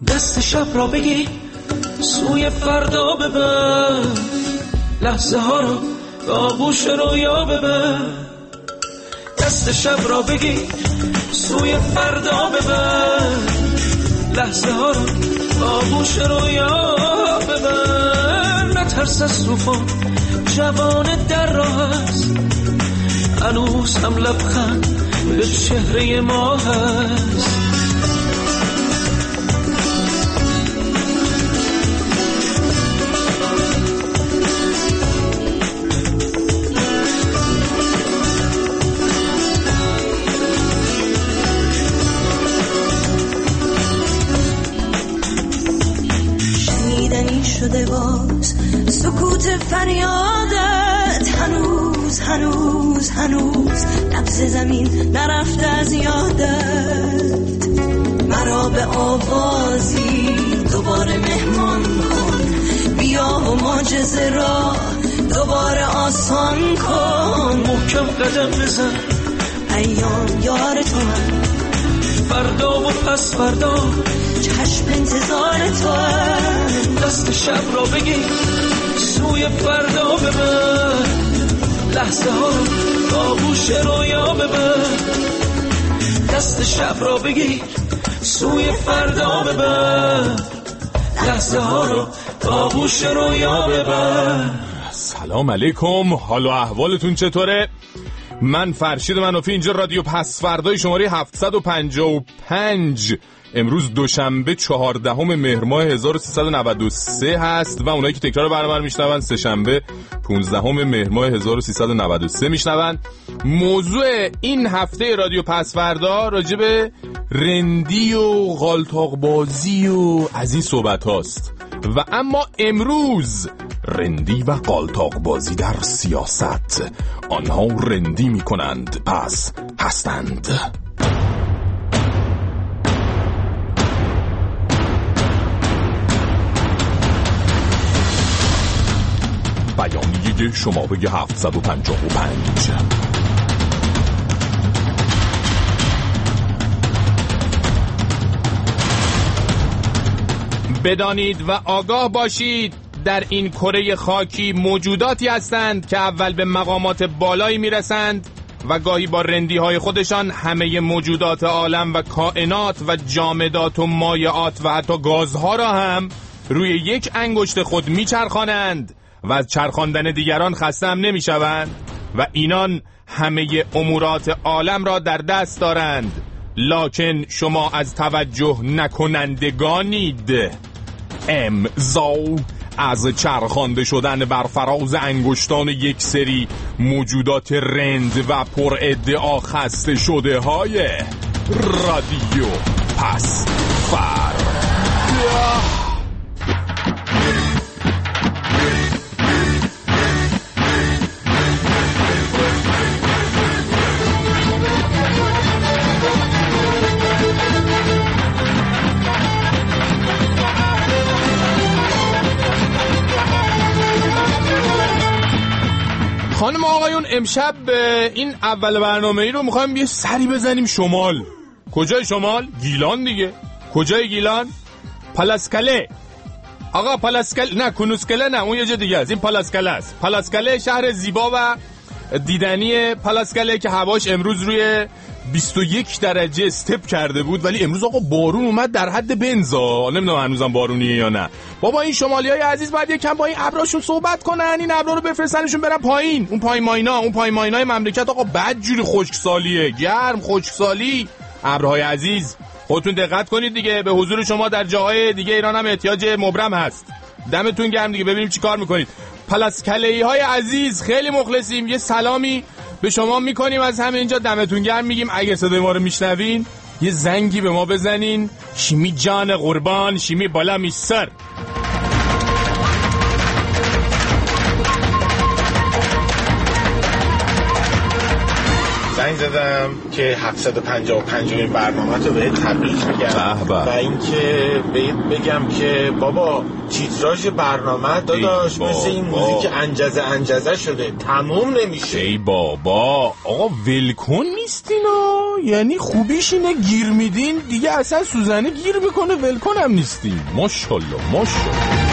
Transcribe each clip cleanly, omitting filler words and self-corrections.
دست شب را بگی سوی فردا ببر، لحظه ها رو به آغوش رویا ببر. دست شب را بگی سوی فردا ببر، لحظه ها رو به آغوش رویا ببر. نترس از طوفان، جوان در راه است، هنوز هم لبخند به چهره ما هست. شنیدنی شده باز سکوت فریادت، هنوز هنوز هنوز نبض زمین نرفته از یادت. مرا به آوازی دوباره مهمان کن، بیا و معجزه را دوباره آسان کن. محکم قدم بزن، ایام یار تو هم، فردا و پس فردا چشم انتظار تو هم. دست شب را بگی سوی فردا ببر، لحظه ها رو به آغوش رویا ببر. دست شب را بگی سوی فردا ببر، لحظه ها رو به آغوش رویا ببر. سلام علیکم، حال و احوالتون چطوره؟ من فرشید منافی، اینجا رادیو پس فردای شماره 755. امروز دوشنبه 14 مهر ماه 1393 هست و اونایی که تکرار برنامه رو میشنون سه شنبه 15 مهر ماه 1393 میشنون. موضوع این هفته رادیو پس فردا راجع به رندی و غالطاق بازی و از این صحبت هاست. و اما امروز رندی و غالطاق بازی در سیاست، آنها رندی میکنند پس هستند. بیانیه شماره 755. بدانید و آگاه باشید در این کره خاکی موجوداتی هستند که اول به مقامات بالایی میرسند و گاهی با رندی های خودشان همه موجودات عالم و کائنات و جامدات و مایعات و حتی گازها را هم روی یک انگشت خود میچرخانند و از چرخاندن دیگران خسته هم نمیشوند و اینان همه امورات عالم را در دست دارند، لکن شما از توجه نکنندگانید. امضا از چرخانده شدن بر فراز انگشتان یک سری موجودات رند و پر ادعا خسته شده های رادیو پس فردا. خانم آقایون، امشب این اول برنامه‌ای رو می‌خوایم یه سری بزنیم شمال. کجای شمال؟ گیلان دیگه. کجای گیلان؟ پلاسکله. آقا پلاسکله نه، کنوسکله نه، اون یه جا دیگه است. این پلاسکله است. پلاسکله شهر زیبا و دیدنی پلاسکله که هواش امروز روی 21 درجه استپ کرده بود، ولی امروز آقا بارون اومد در حد بنزا. نمیدونم هنوزم بارونیه یا نه. بابا این شمالیای عزیز باید یکم با این ابراشون صحبت کنن، این ابرا رو بفرستنشون برن پایین. اون پایین ماینا مملکت آقا بدجوری خشکسالیه، گرم خشکسالی. ابرهای عزیز خودتون دقت کنید دیگه، به حضور شما در جاهای دیگه ایران هم احتیاج مبرم هست. دمتون گرم دیگه، ببینیم چی کار میکنید. پلاسکله‌ای های عزیز خیلی مخلصیم، یه سلامی به شما میکنیم از همینجا، دمتون گرم میگیم. اگه صدای ما رو میشنوین یه زنگی به ما بزنین. شیمی جان قربان، شیمی بالا میسر. زنگ زدم که 755 برنامه تو بهت تبریک میگم و اینکه بهت بگم که بابا تیتراژ برنامه داداش مثل این موزیک انجزه شده، تموم نمیشه. ای بابا آقا ولکن نیستینا، یعنی خوبیش اینه گیر میدین دیگه اصلا سوزنه گیر میکنه، ولکن هم نیستین. ماشاءالله ماشاءالله.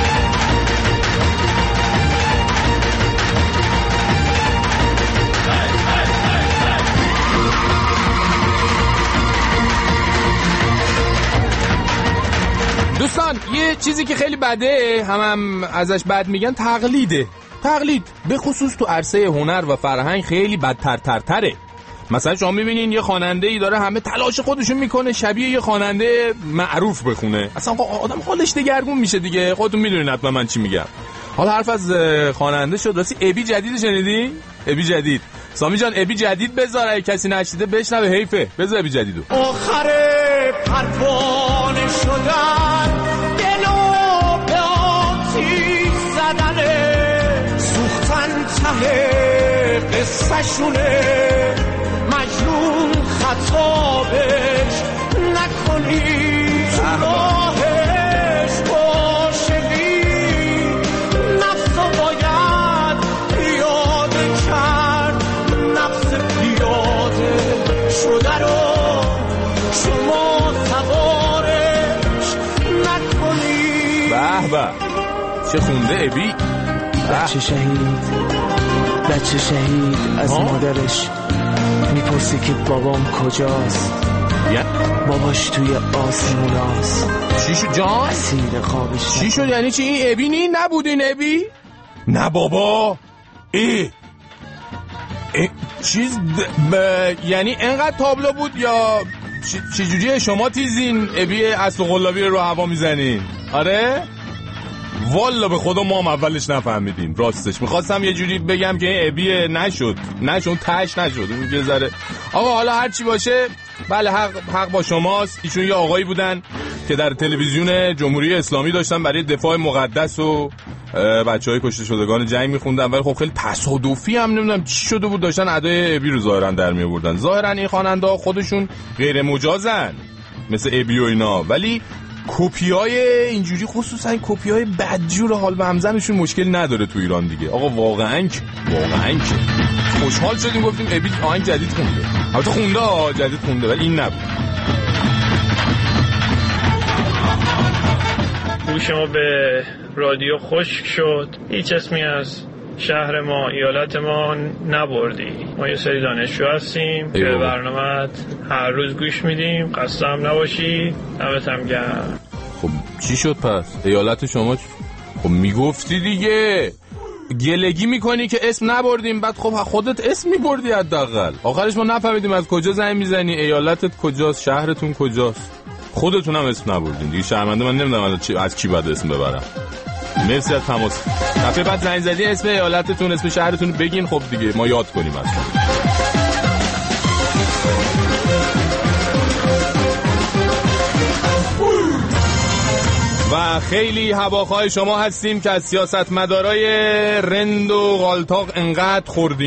دوستان یه چیزی که خیلی بده هم ازش بد میگن تقلیده. تقلید به خصوص تو عرصه هنر و فرهنگ خیلی بدترتره. مثلا شما میبینین یه خواننده ای داره همه تلاش خودشون میکنه شبیه یه خواننده معروف بخونه، اصلا آدم حالش دگرگون میشه دیگه. خودتون میدونین حتما من چی میگم. حالا حرف از خواننده شد، راستی ابی جدید شنیدی؟ ابی جدید سامی جان ابی جدید بذار، اگه کسی نشنیده بشنوه، حیفه. بذار ابی جدیدو. آخر پروانه شدن دلو به آتیش زدنه، سوختن ته قصه شونه، مجنون خطابش نکنی راهش باشگی، نفس باید پیاده کرد، نفس پیاده شده رو شما سوارش نکنی. به به چه خونده ابی. بچه شهید از مادرش میپرسی که بابام کجاست. باباش توی آسموناست. چی شد جان؟ اسیر خوابش. چی شد یعنی چی؟ این ابی نی نبود؟ این ابی؟ نه بابا چیز یعنی انقدر تابلو بود یا چجوریه؟ شما تیزین ابی اصل قلابی رو هوا میزنین؟ آره؟ والا به خدا ما هم اولش نفهمیدیم راستش. میخواستم یه جوری بگم که این ابی نشد تش نشد یه ذره. آقا حالا هر چی باشه بله حق با شماست. ایشون یه آقایی بودن که در تلویزیون جمهوری اسلامی داشتن برای دفاع مقدس و بچهای کشته شدگان جنگ میخوندن، ولی خب خیلی تصادفی هم نمیدونم چی شده بود داشتن ادای ابی رو ظاهرا در میآوردن. ظاهرا این خواننده ها خودشون غیر مجازن مثل ابی و اینا، ولی کپیای اینجوری خصوصا کپیای بدجور حال به همزنشون مشکل نداره تو ایران دیگه. آقا واقعا خوشحال شدیم گفتیم ابی آهنگ جدید خونده. البته خونده جدید خونده ولی این نبود. گوش ما به رادیو خشک شد، هیچ اسمی از شهر ما ایالت ما نبردی. ما یه سری دانشجو هستیم که برنامه هر روز گوش میدیم، قصدم نباشی. دمتم گرم. خب چی شد پس؟ ایالت شما خب میگفتی دیگه، گلگی میکنی که اسم نبردیم، بعد خب خودت اسم میبردی حداقل. آخرش ما نفهمیدیم از کجا زنگ میزنی، ایالتت کجاست، شهرتون کجاست. خودتون هم اسم نبردین دیگه. شرمنده من نمیدونم از کی باید اسم ببرم. مرسی از تماس. دفعه بعد زنگ زدی اسم ایالتتون اسم شهرتون بگین خب دیگه ما یاد کنیم اصلا. و خیلی هواخواه شما هستیم که از سیاستمدارای رند و غالطاق انقدر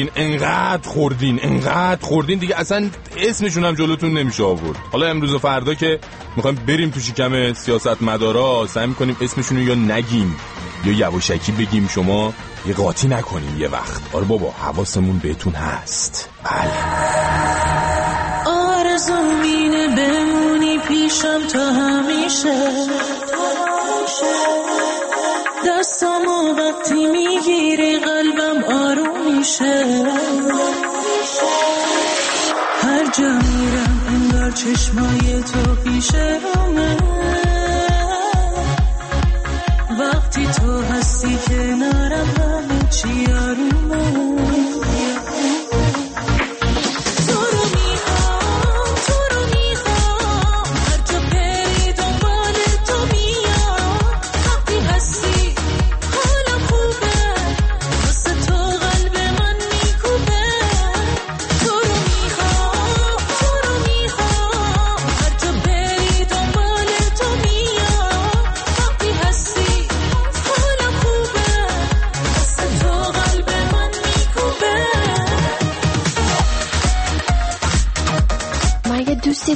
خوردین دیگه اصلا اسمشون هم جلوتون نمیشه آورد. حالا امروز و فردا که میخوایم بریم تو شکم سیاستمدارا سعی میکنیم اسمشون رو یا نگیم یا یواشکی بگیم، شما یه قاطی نکنیم یه وقت. آره بابا حواسمون بهتون هست. بله آرزو مینه بمونی پیشم تا همیشه، دستامو وقتی میگیری قلبم آروم میشه، هر جا میرم انگار چشمای تو پیش رومه، وقتی تو هستی کنارم همه چی آرومه.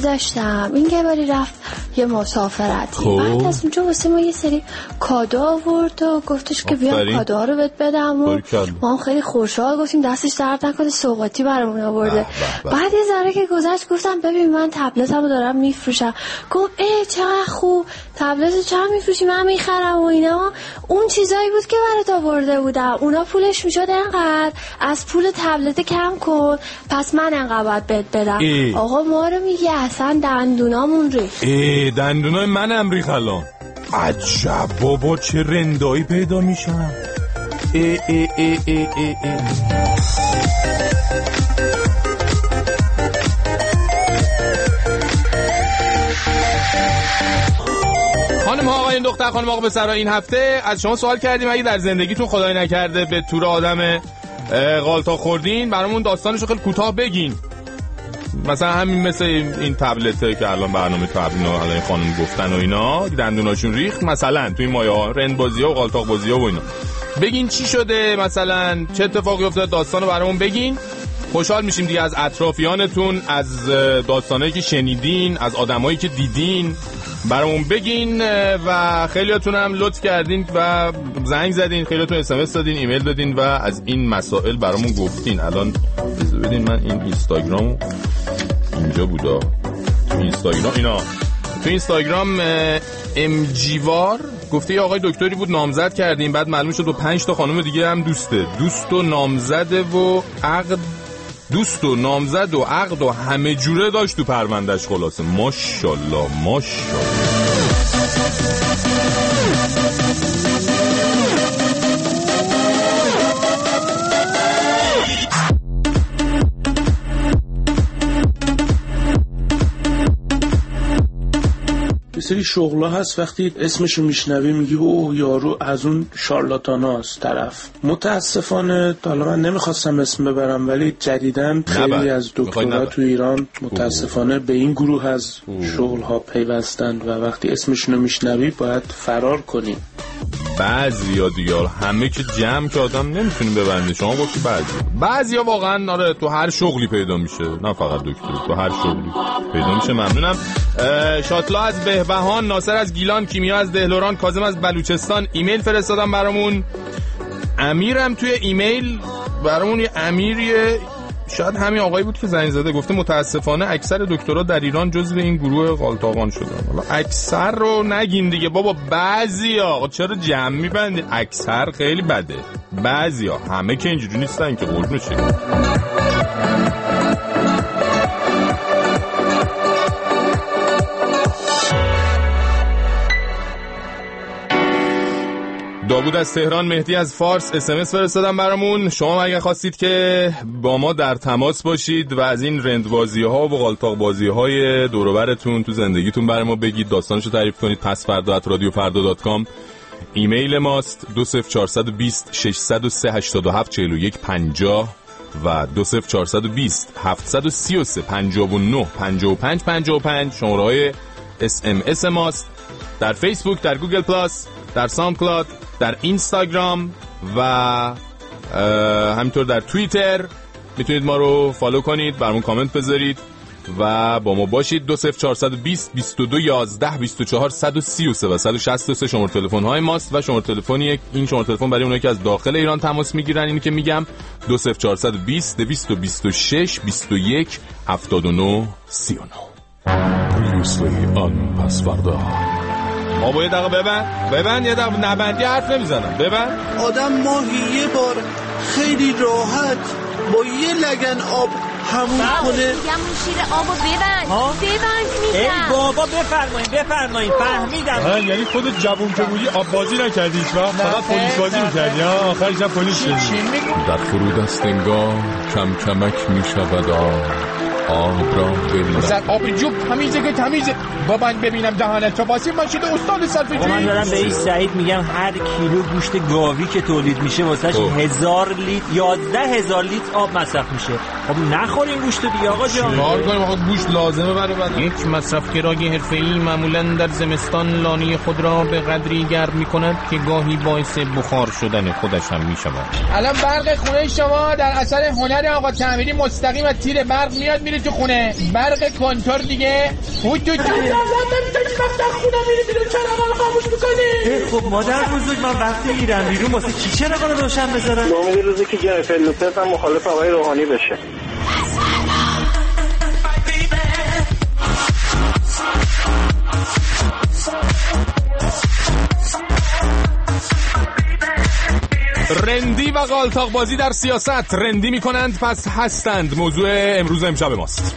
گذاشتم. این که باری رفت یه مسافرتی، بعد از اونجا واسه ما یه سری کادو آورد و گفتش که بیام کادوها رو بهت بدم و ما هم خیلی خوشحال گفتیم دستش درد نکنه، سوغاتی برامون آورده. بعد یه ذره که گذشت گفتم ببین من تبلتمو دارم میفروشم. گفت چقدر خوب، تبلتو چند میفروشی؟ من میخرم و اینا. اون چیزایی بود که برات آورده بودم، اونا پولش میشد انقدر، از پول تبلت کم کن، پس من انقدر باید بهت بدم. آقا ما رو میگه اصلا دندونامون ریخت. دندونای منم ریخت الان. عجب بابا چه رندایی پیدا میشن. خانم ها آقایون دختر خانم آقا پسرها، این هفته از شما سوال کردیم اگه در زندگیتون خدای نکرده به تور آدم غالطا خوردین برامون داستانشو خیلی کوتاه بگین. مثلا همین مثل این تبلته که الان برنامه تبلینا الان خانم گفتن و اینا دندوناشون ریخت، مثلا توی مایا رند بازی‌ها و غالطاق بازی‌ها و اینا بگین چی شده، مثلا چه اتفاقی افتاد، داستانو برامون بگین. خوشحال میشیم دیگه از اطرافیانتون، از داستانایی که شنیدین، از آدمایی که دیدین برامون بگین. و خیلیاتون هم لطف کردین و زنگ زدین، خیلیاتون SMS دادین، ایمیل دادین و از این مسائل برامون گفتین. الان ببینین من این اینستاگرام اینجا بودا، تو اینستاگرام اینا، تو اینستاگرام امجیوار گفته یه آقای دکتری بود نامزد کردیم، بعد معلوم شد با 5 تا خانم دیگه هم دوست و نامزد و عقد، دوست و نامزد و عقد و همه جوره داشت تو پروندهش. خلاصه ماشاءالله ماشاءالله. یه سری شغلا هست وقتی اسمشو میشنوی میگی اوه یارو از اون شارلاتاناست طرف. متاسفانه حالا من نمیخواستم اسم ببرم ولی جدیداً خیلی از دکترها تو ایران متاسفانه به این گروه از شغلها پیوستند و وقتی اسمشونو میشنوی باید فرار کنی. بعضیا دیگه همه که جمع که آدم نمیتونیم ببنده. شما گفتی بعضیا واقعا آره تو هر شغلی پیدا میشه، نه فقط دکتر، تو هر شغلی پیدا میشه. ممنونم. شاتلا از بهبهان، ناصر از گیلان، کیمیا از دهلوران، کاظم از بلوچستان ایمیل فرستادم برامون. امیرم توی ایمیل برامون یه امیریه، شاید همین آقایی بود که زنگ زده، گفته متاسفانه اکثر دکترها در ایران جزو این گروه غالطاقان شدن. حالا اکثر رو نگین دیگه بابا، بعضیا چرا جمع می‌بندین؟ اکثر خیلی بده، بعضیا، همه که اینجوری نیستن که قربون شه. داوود از تهران، مهدی از فارس SMS فرستادن برامون. شما اگه خواستید که با ما در تماس باشید و از این رندبازی‌ها و غالطاق بازی‌های دور و برتون تو زندگیتون برای ما بگید، داستانشو تعریف کنید، pasfarda@radiofarda.com ایمیل ماست. 20420 603 87 41 50 و 20420 733 59 55 55 شماره‌های SMS ماست. در فیسبوک، در گوگل پلاس، در ساوند کلاود، در اینستاگرام و همینطور در توییتر میتونید ما رو فالو کنید، برامون کامنت بذارید و با ما باشید. 20420 22 11 24 133 و 163 شماره تلفن های ماست و شماره تلفنی این شماره تلفن برای اونایی که از داخل ایران تماس میگیرن اینی که میگم 20420 226 21 79 39. Previously on Pasfarda. ما باید دقیقه ببند یه دقیقه نبندی حرف نمیزنم. ببند. آدم ماهی یه بار خیلی راحت با یه لگن آب همون کنه. میگم اون شیر آبو ببند میگم. ای بابا بفرمایید فهمیدم. یعنی خودت جوون که بودی آب بازی نکردی هیچ وقت، فقط پلیس بازی میکردی ها، آخرش هم پلیس شدی. در فرود است انگار کم کمک میشود آب را ببینم. سر آب جوب تمیزه بابا ببینم دهانت تو واسه ماشید استاد صرفه‌جویی. من دارم به این سعید میگم هر کیلو گوشت گاوی که تولید میشه واسهش 1000 لیتر 11000 لیتر آب مصرف میشه. خب نخورین گوشت دیگه آقا جان. کار کنیم آقا، گوشت لازمه برای بدن. یک مصرفگرای حرفه‌ای معمولاً در زمستان لانه خود را به قدری گرم میکند که گاهی باعث بخار شدن خودش هم میشود. الان برق خونه شما در اثر هنر آقا تعمیری مستقیم از تیر برق میاد میره میره تو خونه برق کنتور دیگه خودتون نمیتونی وقت خونه میری بیرون چراغ رو خاموش میکنی. خب مادر بزرگ من وقتی میرم بیرون واسه چی چراغ رو روشن بذارن؟ امید روزی که جنیفر لوپز هم مخالف آقای روحانی بشه. رندی و غالطاق بازی در سیاست. رندی میکنند پس هستند موضوع امروز امشب ماست.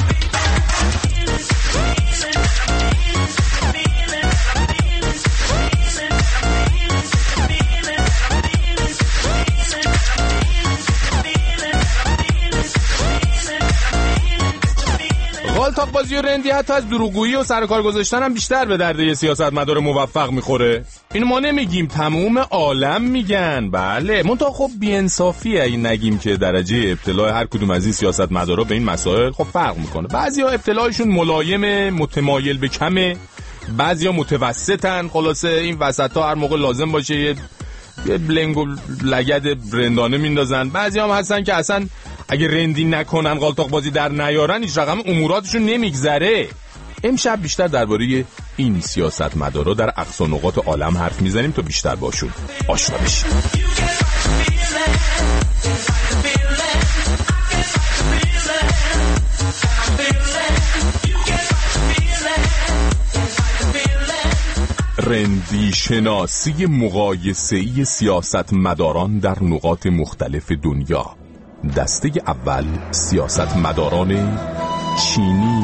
غالطاق بازی و رندی حتی از دروغگویی و سرکار گذاشتن هم بیشتر به درد سیاستمدار موفق میخوره. اینو ما نمیگیم، تمام عالم میگن. بله منتها خب بی‌انصافیه این نگیم که درجه ابتلاع هر کدوم از این سیاستمدارا به این مسائل خب فرق میکنه. بعضیا ابتلاعشون ملایم، متمایل به کمه، بعضیا متوسطن. خلاصه این وسطا هر موقع لازم باشه یه بلنگ و لگد رندانه میندازن. بعضیا هم هستن که اصلا اگه رندی نکنن، غالطاق بازی در نیارن، هیچ رقم اموراتشون نمیگذره. امشب بیشتر درباره این سیاستمدارا در اقصا نقاط عالم حرف میزنیم تا بیشتر باشون آشنا بشیم. رندی شناسی مقایسه‌ای سیاستمداران در نقاط مختلف دنیا. دسته اول سیاستمداران چینی.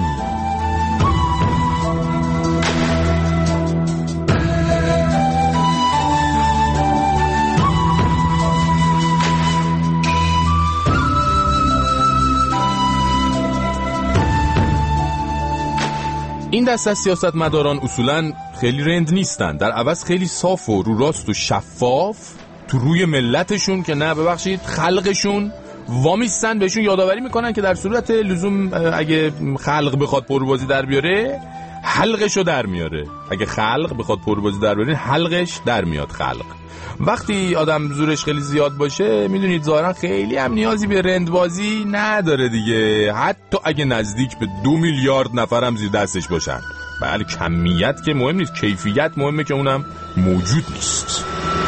این دسته از سیاستمداران اصولاً خیلی رند نیستن، در عوض خیلی صاف و رو راست و شفاف تو روی ملتشون که نه ببخشید خلقشون وامیستن، بهشون یادآوری میکنن که در صورت لزوم اگه خلق بخواد پروبازی در بیاره حلقشو در میاره، اگه خلق بخواد پروبازی در بیاره حلقش در میاد. خلق وقتی آدم زورش خیلی زیاد باشه میدونید ظاهرا خیلی هم نیازی به رندبازی نداره دیگه، حتی اگه نزدیک به 2 میلیارد نفرم زیر دستش باشن. بله کمیت که مهم نیست، کیفیت مهمه که اونم موجود نیست.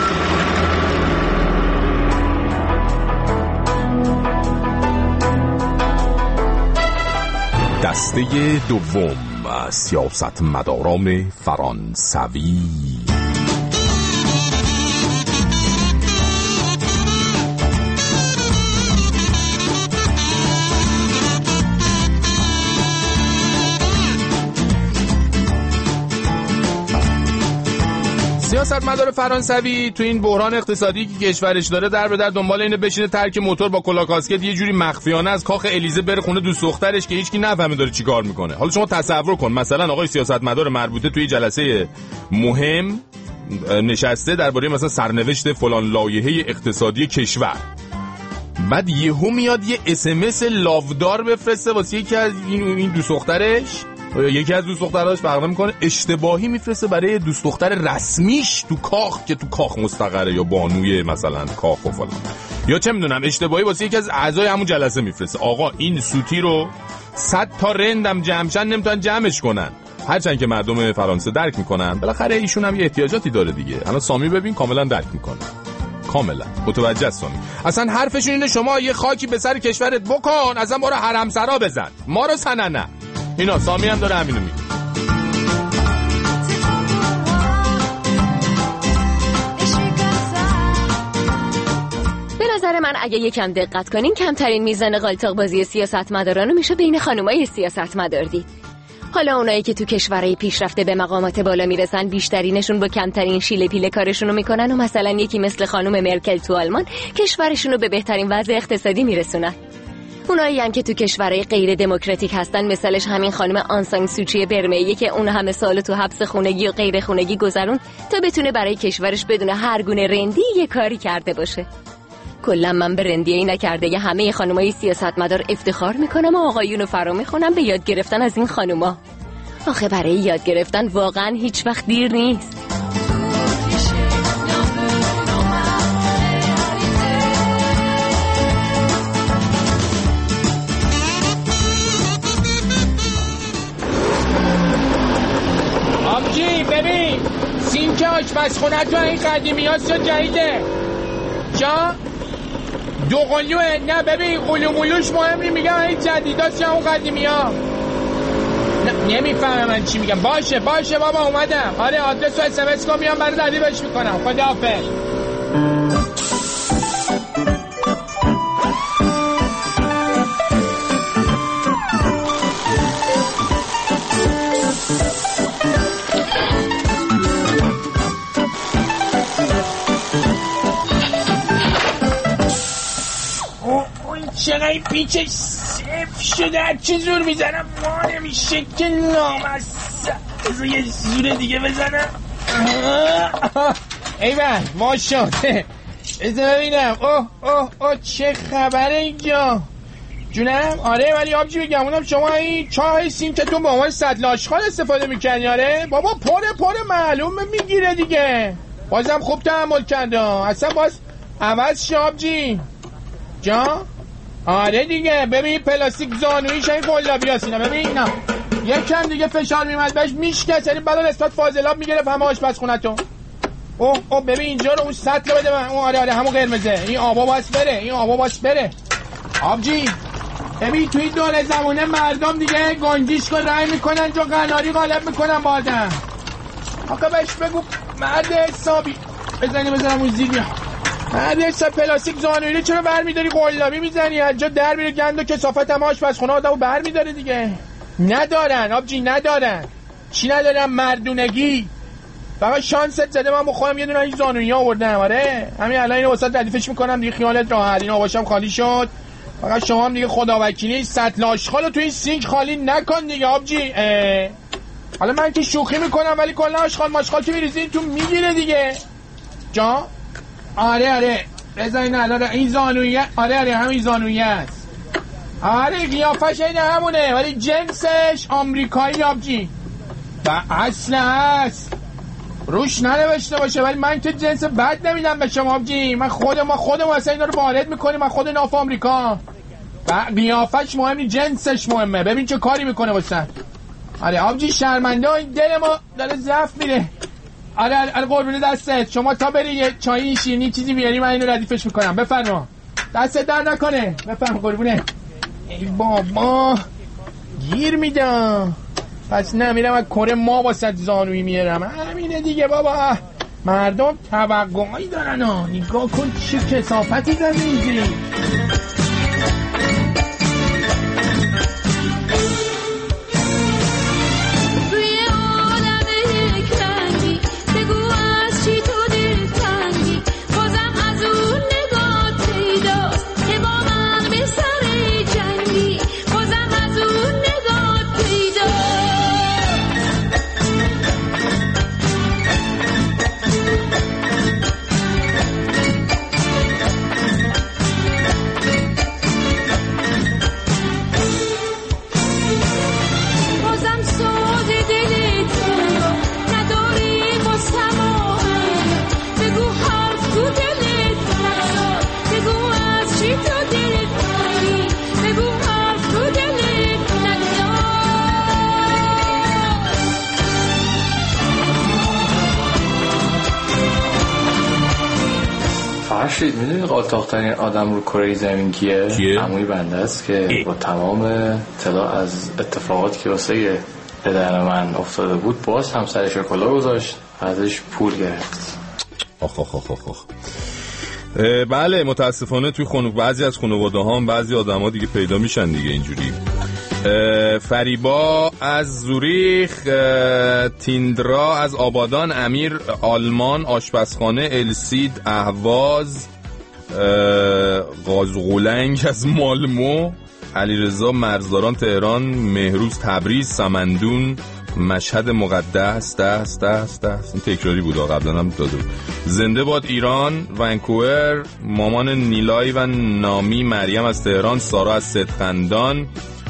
دسته دوم سیاستمداران فرانسوی. سیاستمدار فرانسوی تو این بحران اقتصادی که کشورش داره در به در دنبال اینه بشینه ترک موتور با کلاه کاسکت یه جوری مخفیانه از کاخ الیزه بره خونه دوست دخترش که هیچکی نفهمه داره چیکار میکنه. حالا شما تصور کن مثلا آقای سیاستمدار مربوطه توی جلسه مهم نشسته درباره مثلا سرنوشت فلان لایحه اقتصادی کشور، بعد یهو میاد یه SMS لاودار بفرسته واسه یکی از این دوست دخترش، یکی از دوست دختراش فرق میکنه اشتباهی میفرسته برای دوست دختر رسمیش تو کاخ که تو کاخ مستقره یا بانوی مثلا کاخ و فلان، یا چه میدونم اشتباهی واسه یکی از اعضای همون جلسه میفرسته. آقا این سوتی رو 100 تا رندم جمعشن نمیتونن جمعش کنن، هرچند که مردم فرانسه درک میکنن، بالاخره ایشون هم یه احتیاجاتی داره دیگه. الان سامی ببین کاملا درک میکنه، کاملا متوجه است سامی. اصلا حرفشون اینه شما یه خاکی به سر کشورت بکن، اصلا ما رو حرمسرا بزن، ما رو سننه. اینا سامی هم داره همینو میگه. به نظر من اگه یکم دقت کنین کمترین میزان غالطاق بازی سیاستمدارانو میشه بین خانمای سیاستمدار دید. حالا اونایی که تو کشورهای پیشرفته به مقامات بالا میرسن بیشترینشون با کمترین شیله پیله کارشونو میکنن و مثلا یکی مثل خانم مرکل تو آلمان کشورشونو به بهترین وضع اقتصادی میرسونن. اونایی هم که تو کشورهای غیر دموکراتیک هستن مثلش همین خانم آنسان سوچی برمه‌ای که اون همه سال تو حبس خونگی و غیر خونگی گذرون تا بتونه برای کشورش بدون هر گونه رندی یه کاری کرده باشه. کلا من به رندی نکرده همه خانمای سیاستمدار افتخار میکنم و آقایونو فرا میخونم به یاد گرفتن از این خانوما. آخه برای یاد گرفتن واقعا هیچ وقت دیر نیست. ببین سینک آشپزخونه تو این قدیمی هاست یا جدیده؟ جا؟ دو قلوه؟ نه ببین قلومولوش مهم نی، میگم این جدید هاست یا اون قدیمی ها؟ نمیفهمم من چی میگم. باشه بابا اومدم. آره آدرس رو SMS کن میام برای ردیفش میکنم. خداحافظ. چقدر پیچش صفر شده، هر چی زور میزنم ما نمیشه که نامست. بذار یه زور دیگه بزنم. ایوان ما شده. بذار ببینم. اوه چه خبره اینجا جونم؟ آره ولی آبجی بگم اونم شما این چاه سیمتتون با عنوان سطل آشغال استفاده میکنی؟ آره بابا پر معلومه میگیره دیگه. بازم خوب تحمل کرده اصلا. باز عوض شه آبجی جا. آره دیگه ببین پلاستیک زانویش این قلابی هست اینا. ببین اینا یکم دیگه فشار میمد بهش میشکست، یعنی بعد نسبت فاضلاب میگرفت همه آشپزخونه‌تون. اوه ببین اینجا رو اون سطل بده من. آره همون قرمزه. این آبا باس بره. آبجی ببین توی دور زمونه مردم دیگه گنجیش کن رای میکنن جو قناری غالب میکنن بادم. آقا بهش بگو مرد حسابی بزنم اون زیر. مرد حساب پلاستیک زانویی چرا برمیداری قلابی میزنی؟ از جا در میره گند و کثافت هم آشپزخونه آدمو برمیداره دیگه. ندارن آبجی ندارن. چی ندارن؟ مردونگی. فقط شانست زده من بخورم یه دونه این زانویی آوردم. آره همین الان اینو واسه ردیفش میکنم دیگه خیالت راحت. اینا باشم خالی شد. فقط شما هم دیگه خداوکیلی سطل آشغالو تو این سینک خالی نکن دیگه آبجی. حالا من که شوخی میکنم ولی کلا آشغال ماشغال که میریزی تو میگیره دیگه جا. آره بذارین الان این زانویه. آره همین زانویه است. آره قیافش این همونه ولی جنسش آمریکایی آبجی. و اصل هست روش ننوشته باشه ولی من که جنس بد نمیدم به شما آبجی. ما خودم اصلا اینا رو وارد میکنیم. من خود ناف آمریکا. و قیافش مهم نیست جنسش مهمه. ببین چه کاری میکنه واسه. آره آبجی شرمنده این دل ما داره ضعف میره. آره قربونه دستت. شما تا بری یه چایی شیرینی چیزی بیاری من اینو ردیفش میکنم. بفرما دستت در نکنه. بفرما قربونه. ای بابا گیر میدم. پس نمیرم از کره ما واسه زانویی میارم. همینه دیگه بابا. مردم توقعی دارن ها. نگاه کن چه کثافتی داری میگیری. فرشید میدونی قالتاق‌ترین آدم رو کره زمین کیه؟ عموی بنده است که با تمام اطلاع از اتفاقاتی که واسه پدر من افتاده بود باز هم سر شکلات گذاشت ازش پول گرفت. آخ. بله متاسفانه توی بعضی از خانواده ها بعضی آدم ها دیگه پیدا میشن دیگه اینجوری. فریبا از زوریخ، تیندرا از آبادان، امیر آلمان، آشپزخانه السید اهواز، غازغولنگ از مالمو، علیرضا مرزداران تهران، مهروز تبریز، سمندون، مشهد مقدس دست این تکراری بود قبلا هم داده بود. زنده باد ایران، ونکوور، مامان نیلای و نامی مریم از تهران، سارا از سدخندان،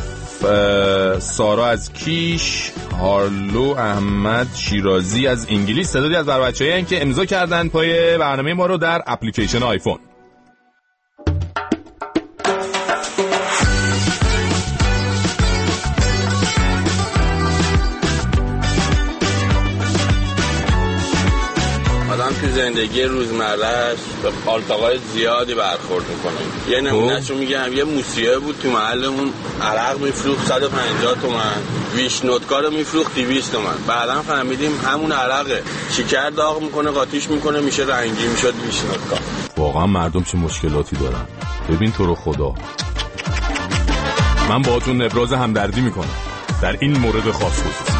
سارا از کیش، هارلو احمد شیرازی از انگلیس. تعدادی از بچه‌هایی که امضا کردن پای برنامه ما رو در اپلیکیشن آیفون. تو زندگی روزمره‌اش به پالتاقای زیادی برخورد میکنه. یه نمونهشو میگم، یه موسیقی بود تو محلمون، عرق میفروخت 150 تومن، ویشنوتکا میفروخت 200 تومن. بعداً فهمیدیم همون عرقه، شکر داغ میکنه، قاطیش میکنه، میشه رنگی، میشد ویشنوتکا. واقعا مردم چه مشکلاتی دارن. ببین تو رو خدا، من باهاتون ابراز همدردی میکنم در این مورد خاص خصوص.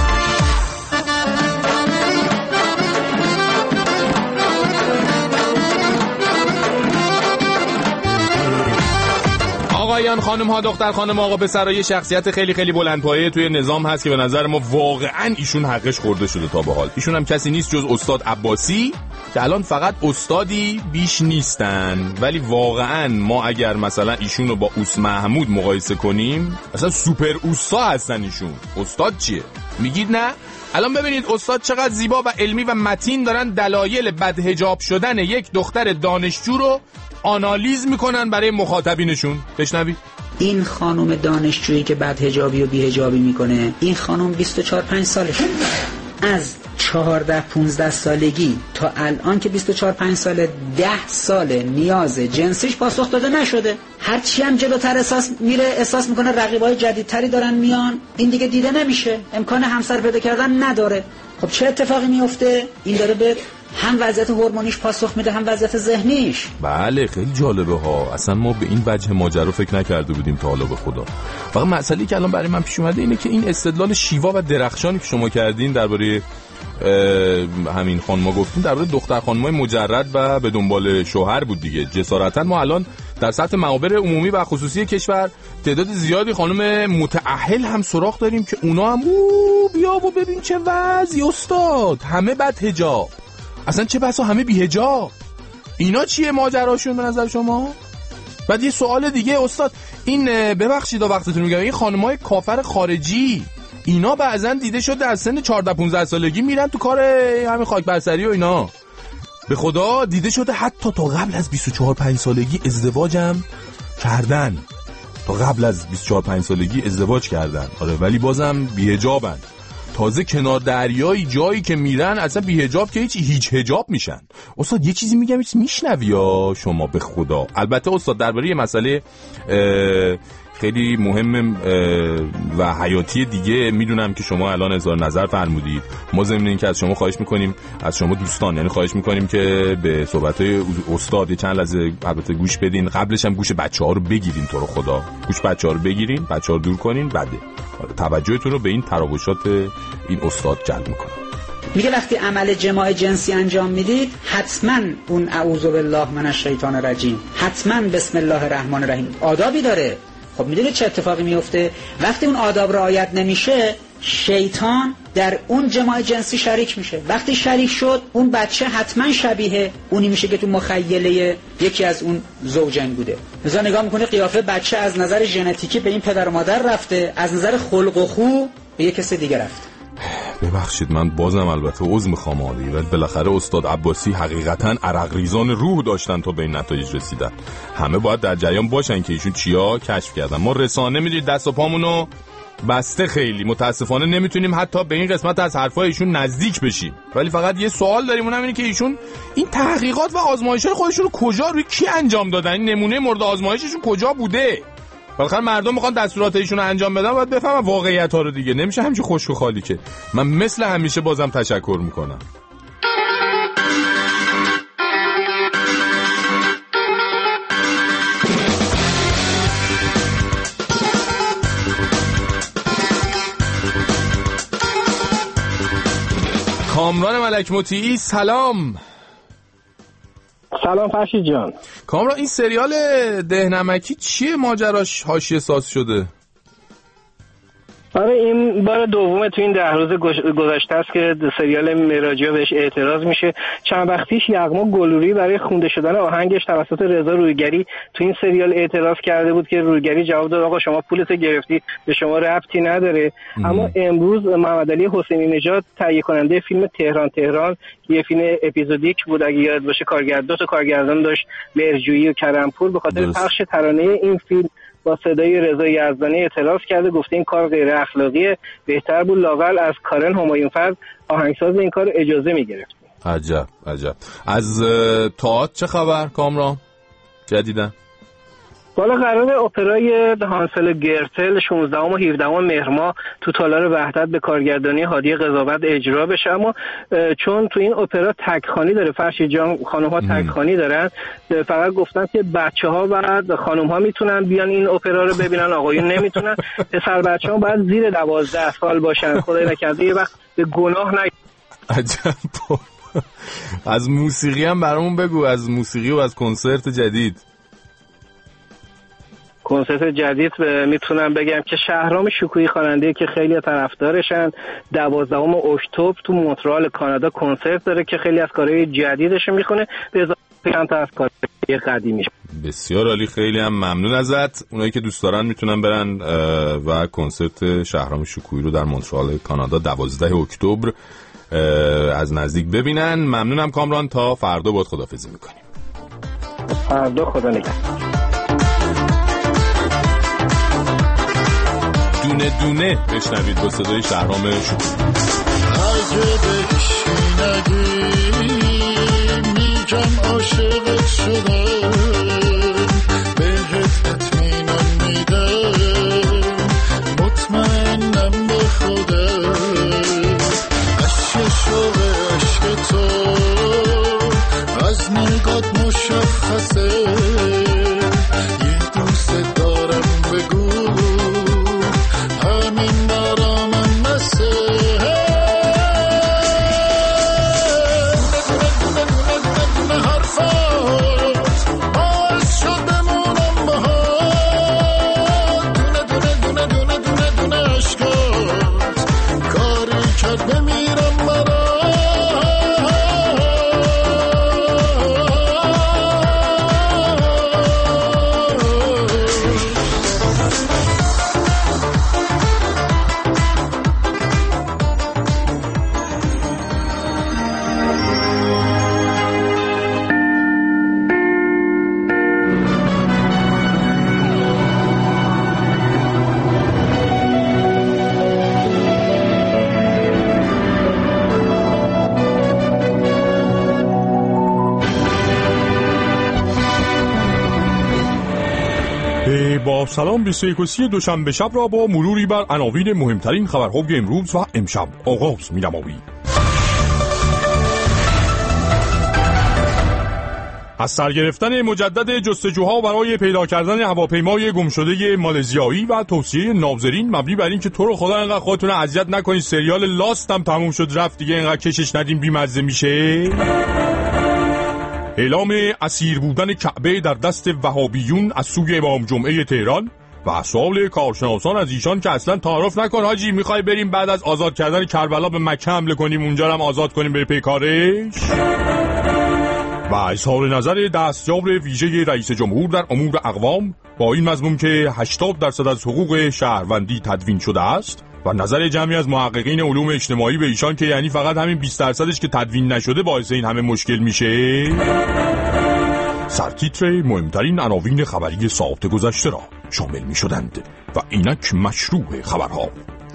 آقایان، خانم ها، دختر خانم، آقا پسرها، یه شخصیت خیلی خیلی بلندپایه توی نظام هست که به نظر ما واقعا ایشون حقش خورده شده تا به حال. ایشون هم کسی نیست جز استاد عباسی که الان فقط استادی بیش نیستن، ولی واقعا ما اگر مثلا ایشون رو با اوس محمود مقایسه کنیم، اصلا سوپر اوسا هستن ایشون. استاد چیه؟ میگید نه؟ الان ببینید استاد چقدر زیبا و علمی و متین دارن دلایل بدحجاب شدن یک دختر دانشجو رو آنالیز میکنن برای مخاطبینشون. بشنوید. این خانم دانشجویی که بدحجابی و بی‌حجابی میکنه، این خانم 24-5 سالشه، از 14-15 سالگی تا الان که 24-5 ساله، 10 ساله نیاز جنسیش پاسخ داده نشده. هرچی هم جلوتر احساس میکنه رقیبای جدیدتری دارن میان، این دیگه دیده نمیشه، امکان همسر پیدا کردن نداره. خب چه اتفاقی میفته؟ این داره به هم وضعیت هورمونیش پاسخ میده، هم وضعیت ذهنیش. بله خیلی جالبه ها. اصلا ما به این وجه ماجرا فکر نکرده بودیم تا حالا به خدا. فقط مسئله‌ای که الان برای من پیش اومده اینه که این استدلال شیوا و درخشانی که شما کردین درباره همین خانم‌ها گفتین، درباره دختر خانم‌های مجرد و به دنبال شوهر بود دیگه. جسارتا ما الان در سطح معابر عمومی و خصوصی کشور تعداد زیادی خانم متأهل هم سراغ داریم که اونا هم بیا و ببین چه وضعی استاد، همه بدحجاب، اصلا چه بسا همه بی‌حجاب. اینا چیه ماجراشون به نظر شما؟ بعد یه سوال دیگه استاد، این ببخشید وقتتون میگم، این خانم‌های کافر خارجی اینا بعضن دیده شده از سن 14-15 سالگی میرن تو کار همین خاک بستری و اینا. به خدا دیده شده حتی تا قبل از 24-5 سالگی ازدواجم کردن، تا قبل از 24-5 سالگی ازدواج کردن. آره ولی بازم بی‌حجابن. تازه کنار دریایی جایی که میرن اصلا بی‌حجاب که هیچ حجاب میشن. استاد یه چیزی میگم، میشنوی یا شما به خدا؟ البته استاد درباره یه مسئله خیلی مهم و حیاتی دیگه میدونم که شما الان اظهار نظر فرمودید. ما ضمن این که از شما خواهش میکنیم، از شما دوستان یعنی خواهش میکنیم که به صحبت‌های استاد چند لحظه البته گوش بدین. قبلش هم گوش بچه‌ها رو بگیرین، تو رو خدا گوش بچه‌ها رو بگیرین، بچه‌ها رو دور کنین. بعده توجهتون رو به این تراوشات این استاد جلب میکنه. میگه وقتی عمل جماع جنسی انجام میدید، حتما اون اعوذ بالله من الشیطان الرجیم، حتما بسم الله الرحمن الرحیم آدابی داره. خب میدونید چه اتفاقی میفته؟ وقتی اون آداب رعایت نمیشه، شیطان در اون جماع جنسی شریک میشه. وقتی شریک شد، اون بچه حتما شبیه اونی میشه که تو مخیله یکی از اون زوجین بوده. مثلا نگاه میکنه قیافه بچه از نظر ژنتیکی به این پدر و مادر رفته، از نظر خلق و خو به یک کس دیگه رفته. ببخشید من بازم البته عذر میخوام ولی بالاخره استاد عباسی حقیقتا عرق ریزان روح داشتن تا به این نتایج رسیدن. همه باید در جریان باشن که ایشون چیا کشف کردن. ما رسانه میدید دست و پامونو بسته، خیلی متاسفانه نمیتونیم حتی به این قسمت از حرفای ایشون نزدیک بشیم. ولی فقط یه سوال داریم، اونم اینه که ایشون این تحقیقات و آزمایش‌های خودشون رو کجا روی کی انجام دادن؟ این نمونه مورد آزمایششون کجا بوده؟ بالاخره مردم میخوان دستورات ایشون رو انجام بدن، باید بفهمن واقعیت‌ها رو دیگه. نمیشه همینجوری خشک و خالی که. من مثل همیشه بازم تشکر میکنم. کامران ملک مطیعی سلام. سلام فرشید جان. کامران این سریال دهنمکی چیه ماجراش؟ حاشیه ساز شده؟ آره این بار دومه تو این 10 روز گذشته است که سریال مراجعه بهش اعتراض میشه. چند وقت پیش یغما گلوری برای خونده شدن آهنگش توسط رضا رویگری تو این سریال اعتراض کرده بود که رویگری جواب داد آقا شما پولتو گرفتی، به شما ربطی نداره. اما امروز محمد علی حسینی نژاد تهیه کننده فیلم تهران که یه فیلم اپیزودیک بود اگه یاد باشه، دو تا کارگردان داشت، مهرجویی و کرمپور، به خاطر پخش ترانه این فیلم با صدای رضا یزدانی اعتراض کرده، گفته این کار غیر اخلاقیه، بهتر بود لااقل از کارن همایونفر آهنگساز این کار اجازه میگرفت. عجب. از تئاتر چه خبر کامران؟ جدیدن؟ بالا قرار اپرای هانسل گرتل 16 و 17 مهر ماه تو تالار وحدت به کارگردانی هادی قضاوت اجرا بشه، اما چون تو این اپرا تکخوانی داره، فرشید جان، خانم‌ها تکخوانی دارن، فقط گفتن که بچه‌ها و خانم‌ها میتونن بیان این اپرا رو ببینن، آقایون نمیتونن. پسر بچه‌ها باید زیر 12 سال باشن، خدای نکرده یه وقت به گناه عجب. از موسیقی هم برامون بگو، از موسیقی و از کنسرت جدید. کنسرت جدید میتونم بگم که شهرام شکوهی خواننده که خیلی طرفدارشن 12 اکتبر تو مونترال کانادا کنسرت داره که خیلی از کارهای جدیدش میخونه، به اضافه چند تا از کارهای قدیمیش. بسیار عالی، خیلی هم ممنون ازت. اونایی که دوست دارن میتونن برن و کنسرت شهرام شکوهی رو در مونترال کانادا 12 اکتبر از نزدیک ببینن. ممنونم کامران، تا فردا باهات خداحافظی میکنیم. فردا خدا نگهدار. دونه دونه بشنوید با صدای شهرام شکوهی. اگه بشینگی میگم عاشقت شدم، بهت اطمینان میدم، مطمئنم به خودم، عشق شوق عشق تو از نگات مشخصه، یه دوست دارم بگو همین برام مسه، دونه حرفات باعث شد بمونم باهات، دونه عشقات کاری کرد بمیرم برات. با سلام 21 دوشنبه شب را با مروری بر عناوین مهمترین خبرهای امروز و امشب آغاز می‌نماییم. از سر گرفتن مجدد جستجوها برای پیدا کردن هواپیمای گمشده مالزیایی و توصیه ناظرین مبنی بر این که تو رو خدا انقدر خودتون اذیت نکنید سریال لاست هم تموم شد رفت دیگه انقدر کشش ندیم بی‌مزه میشه. اعلام اسیر بودن کعبه در دست وهابیون از سوی امام جمعه تهران و سوال کارشناسان از ایشان که اصلا تعارف نکن حاجی، میخوای بریم بعد از آزاد کردن کربلا به مکه حمله کنیم اونجا هم آزاد کنیم بری پی کارش. و اظهار نظر دستیار ویژه رئیس جمهور در امور اقوام با این مضمون که 80% از حقوق شهروندی تدوین شده است و نظر جمعی از محققین علوم اجتماعی به ایشان که یعنی فقط همین 20%ش که تدوین نشده باعث این همه مشکل میشه. سرتیتر مهمترین عناوین خبری ساعت گذشته را شامل میشدند و اینک مشروع خبرها.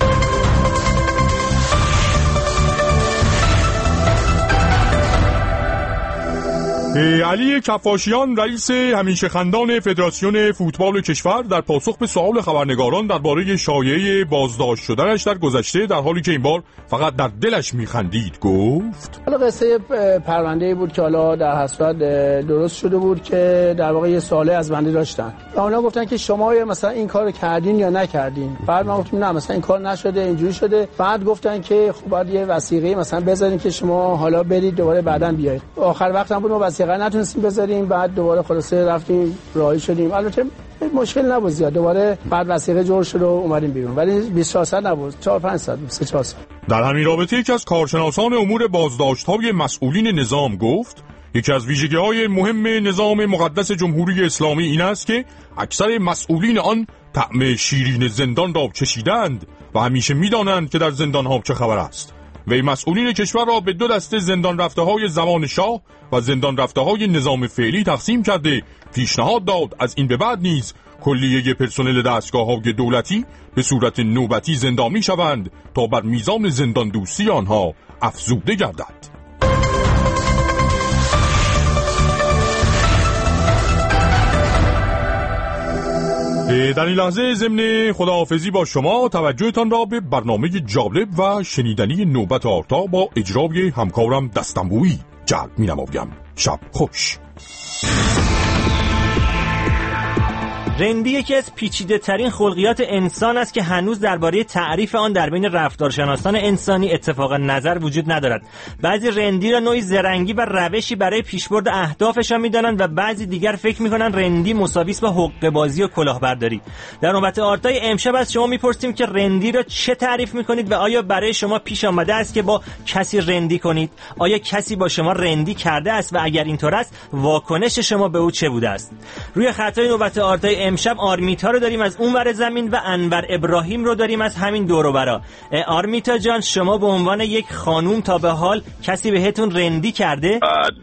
علی کفاشیان رئیس همیشه خندان فدراسیون فوتبال کشور در پاسخ به سوال خبرنگاران درباره شایعه بازداشت شدنش در گذشته در حالی که این بار فقط در دلش میخندید گفت حالا قصه پرونده‌ای بود که حالا در حسرت درست شده بود که در واقع یه سوالی از بنده داشتن و اونا گفتن که شما مثلا این کارو کردین یا نکردین. بعد ما گفتیم نه مثلا این کار نشده اینجوری شده. بعد گفتن که خب باید یه وثیقه مثلا بذارین که شما حالا برید دوباره بعداً بیایید. آخر وقت هم بود ما وثیقه نتونستیم بذاریم، بعد دوباره خلاصه رفتیم راهی شدیم. البته مشکل نبود زیاد، دوباره بعد وثیقه جور شد و اومدیم بیرون، ولی 24 ساعت نبود، 4-5 ساعت 3-4 ساعت. در همین رابطه یکی از کارشناسان امور بازداشت‌های مسئولین نظام گفت یکی از ویژگی‌های مهم نظام مقدس جمهوری اسلامی این است که اکثر مسئولین آن طعم شیرین زندان را چشیدند و همیشه می‌دانند که در زندان‌ها چه خبر است. وی مسئولین کشور را به دو دسته زندان رفته‌های زمان شاه و زندان رفته‌های نظام فعلی تقسیم کرده پیشنهاد داد از این به بعد نیز کلیه پرسنل دستگاه‌های دولتی به صورت نوبتی زندانی شوند تا بر میزان زندان دوستی آنها افزوده گردد. در این لحظه ضمن خداحافظی با شما توجهتان را به برنامه جالب و شنیدنی نوبت آرتا با اجرای همکارم دستنبویی جلب می‌نمایم. شب خوش. رندی یکی از پیچیده ترین خلقیات انسان است که هنوز درباره تعریف آن در بین رفتارشناسان انسانی اتفاق نظر وجود ندارد. بعضی رندی را نوعی زرنگی و روشی برای پیشبرد اهدافشان می‌دانند و بعضی دیگر فکر می‌کنند رندی مساوی است با حقه‌بازی و کلاهبرداری. در نوبت آرتای امشب از شما می‌پرسیم که رندی را چه تعریف می‌کنید و آیا برای شما پیش آمده است که با کسی رندی کنید؟ آیا کسی با شما رندی کرده است و اگر اینطور است واکنش شما به او چه بوده است؟ روی خطای نوبت آرتای امشب آرمیتا رو داریم از اون ور زمین و انور ابراهیم رو داریم از همین دور و برا. آرمیتا جان، شما به عنوان یک خانوم تا به حال کسی بهتون رندی کرده؟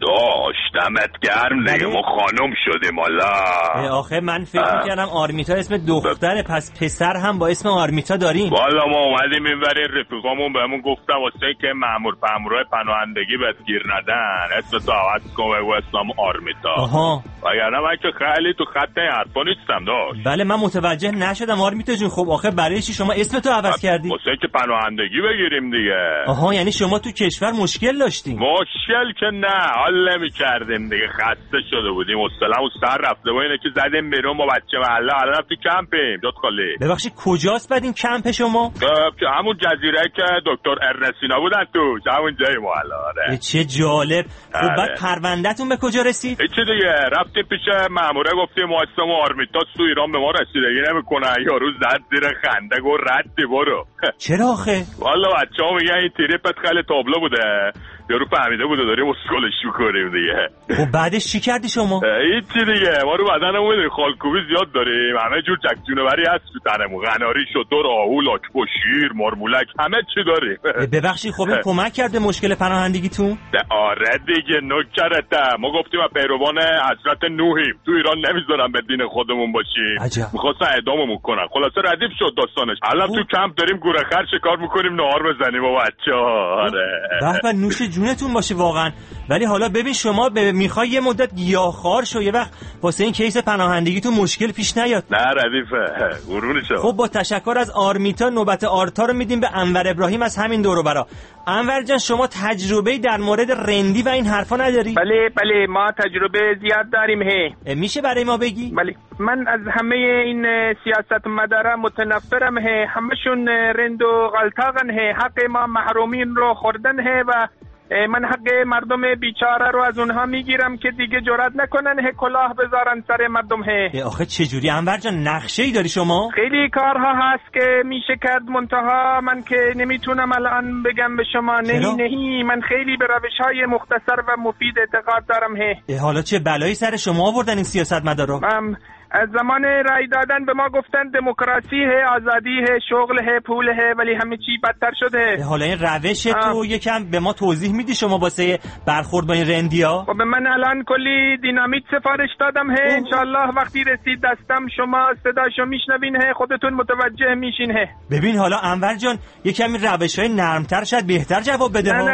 داشتمت گرم دیگه، ما خانوم شدیم والا. آخه من فکر می‌کردم آرمیتا اسم دختره، پس پسر هم با اسم آرمیتا داریم. والا ما اومدیم اینور، رفیقامون بهمون گفتن واسه که مامورای پناهندگی بهت گیر ندن اسم تو عوض کن بگو اسمم آرمیتا. آها. وگرنه من که خیلی تو خط حرفا نیستم داشت. بله من متوجه نشدم آرمیتا جون. خب آخه برای چی شما اسم تو عوض کردی؟ واسه که پناهندگی بگیریم دیگه. آها، یعنی شما تو کشور مشکل داشتین؟ مشکل که نه، حال نمی‌کردیم دیگه، خسته شده بودیم، اصلاً سر رفته با اینه که زدیم بیرون با بچه محله. الان تو کمپیم جات خالی. ببخشید کجاست بعد این کمپ شما؟ همون جزیره که دکتر ارنستینا بودن توش، همون جای ما الان. چه جالب. خب بعد پروندهتون به کجا رسید؟ چه دیگه، رفتیم پیش ماموره گفتیم واسه آرمیتا تو ایران به ما رسیدگی نمیکنه. یارو زد زیر خنده گفت ردی برو. چرا آخه؟ والا بچه‌ها میگن این تریپت خیلی تابلو بوده، یارو فهمیده بوده داریم اسکلش می‌کنیم دیگه. خب بعدش چی کردی شما؟ هیچی دیگه، ما رو بدنمون می‌دونی خالکوبی زیاد داریم، همه جور چک جونوری هست تو تنمون، قناری، شتر، آهو، لاک‌پشت، شیر، مارمولک، همه چی داریم. ببخشید خب این کمک کرده مشکل پناهندگیتون؟ آره دیگه، نوکرته. ما گفتیم پیروان حضرت نوحیم، تو ایران نمیذارن به دین خودمون باشیم، می‌خواستن اعداممون کنن. خلاصه ردیف شد داستانش. الان تو کمپ داریم گورخر شکار می‌کنیم، نهار بزنیم با بچه‌ها. آره. به نوش جونتون باشه واقعا. ولی حالا ببین شما میخوای یه مدت گیاهخوار شو، یه وقت واسه این کیس پناهندگیتون مشکل پیش نیاد. نه ردیفه، قربونش. خب با تشکر از آرمیتا نوبت آرتا رو میدیم به انور ابراهیم از همین دور و برا. انور جان شما تجربه‌ای در مورد رندی و این حرفا نداری؟ بله ما تجربه زیاد داریم. میشه برای ما بگی؟ بله من از همه این سیاست مداره متنفرم. همشون رند و غلطاقن. حق ما محرومین رو خوردن و من حق مردم بیچاره رو از اونها میگیرم که دیگه جرئت نکنن کلاه بذارن سر مردم. آخه چجوری انور جان، نقشه‌ای داری شما؟ خیلی کارها هست که میشه کرد، منتها من که نمیتونم الان بگم به شما. نه من خیلی به روش‌های مختصر و مفید اعتقاد دارم. حالا چه بلایی سر شما آوردن این سیاستمدارا؟ از زمان رای دادن به ما گفتن دموکراسی آزادی شغل پول ولی همه چی بدتر شده. حالا این روش تو یکم به ما توضیح میدی شما واسه برخورد با این رندیا؟ خب من الان کلی دینامیت سفارش دادم. انشالله وقتی رسید دستم شما صداشو میشنوین، خودتون متوجه میشین. ببین حالا انور جان یکم این روش‌های نرمتر شاید بهتر جواب بده. نه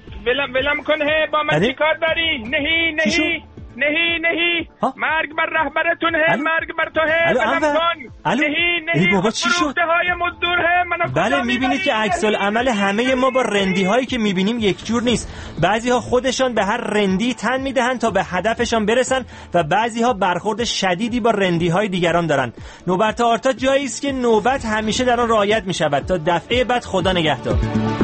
ولم کن. با من چی کار داری؟ نهی مرگ بر رهبرتون، مرگ بر تو. ولم کن. نهی بابا چی شد؟ های مزدور بله میبینید که عکس العمل همه ما با رندی هایی که میبینیم یک جور نیست. بعضی ها خودشان به هر رندی تن میدهند تا به هدفشان برسن و بعضی ها برخورد شدیدی با رندی های دیگران دارند. نوبت آرتا جایی است که نوبت همیشه در آن رعایت میشود تا دفعه بعد. خدا نگهدار.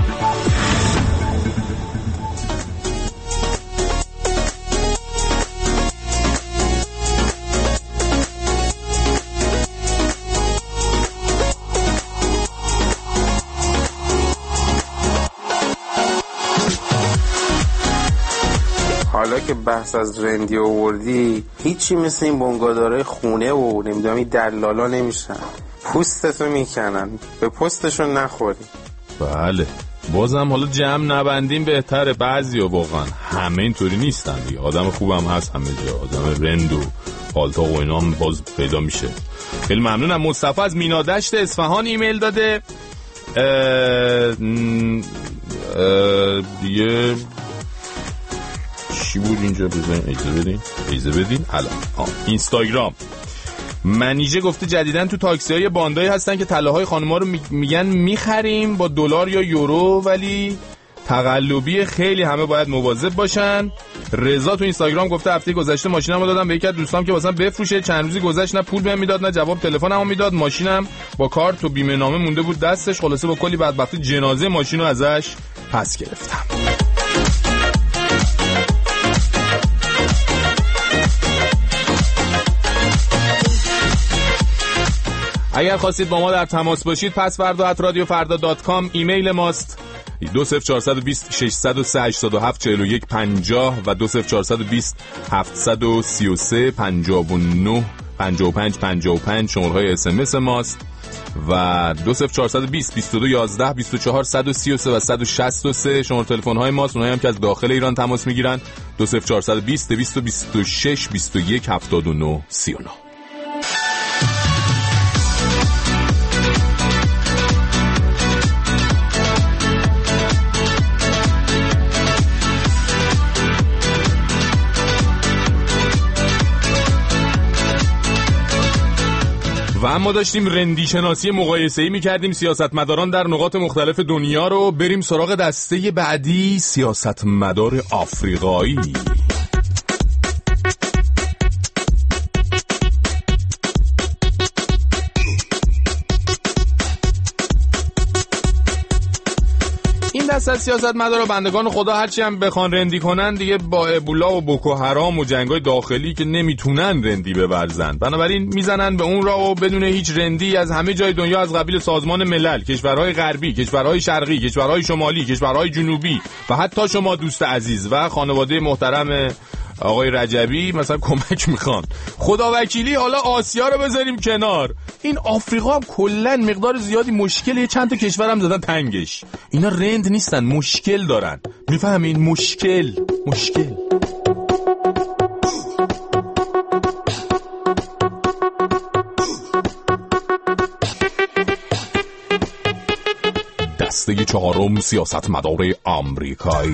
حالا که بحث از رندی آوردی، هیچی مثل این بنگادارای خونه و نمیدونم این دلالا نمیشن، پوستتو میکنن، به پستشون نخوری. بله بازم حالا جمع نبندیم بهتره. بعضی ها واقعا همه اینطوری نیستن دیگه. آدم خوبم هست همه جا، آدم رند و پالتاق و اینا هم باز پیدا میشه. خیلی ممنونم. مصطفی از مینادشت اصفهان ایمیل داده. دیگه چی بود اینجا؟ بزنیم ایزه بدین الان اینستاگرام منیژه گفته جدیدن تو تاکسی‌های باندایی هستن که طلاهای خانم‌ها رو میگن میخریم با دلار یا یورو، ولی تقلبی، خیلی همه باید مواظب باشن. رضا تو اینستاگرام گفته هفته گذشته ماشینمو دادم به یکی از دوستام که واسم بفروشه، چند روزی گذشت نه پول بهم میداد نه جواب تلفنمو میداد، ماشینم با کارت و بیمه نامه مونده بود دستش. خلاصه با کلی بدبختی جنازه ماشینو ازش پس گرفتم. اگر خواستید با ما در تماس باشید pasvardo@radiofarda.com ایمیل ماست. 20420 603 87 41 50 و 20420 733 59 55 55 شماره‌های SMS ماست و 20420 22 11 24 133 و 163 شماره تلفن‌های ماست. اونایی هم که از داخل ایران تماس میگیرن 20420 226 21 79 39. و اما داشتیم رندی شناسی مقایسه‌ای می‌کردیم سیاستمداران در نقاط مختلف دنیا رو. بریم سراغ دسته بعدی، سیاستمدار آفریقایی. دست از سیاستمدارا بندگان خدا هرچی هم بخوان رندی کنن دیگه با ابولا و بوکو حرام و جنگای داخلی که نمیتونن رندی بورزن، بنابراین میزنن به اون راه و بدون هیچ رندی از همه جای دنیا، از قبیل سازمان ملل، کشورهای غربی، کشورهای شرقی، کشورهای شمالی، کشورهای جنوبی و حتی شما دوست عزیز و خانواده محترم آقای رجبی مثلا کمک میخوان. خدا وکیلی حالا آسیا رو بذاریم کنار، این آفریقا هم کلن مقدار زیادی مشکل، چند تا کشور هم زدن تنگش. اینا رند نیستن، مشکل دارن، میفهمین؟ مشکل دسته چهارم، سیاستمدار آمریکایی.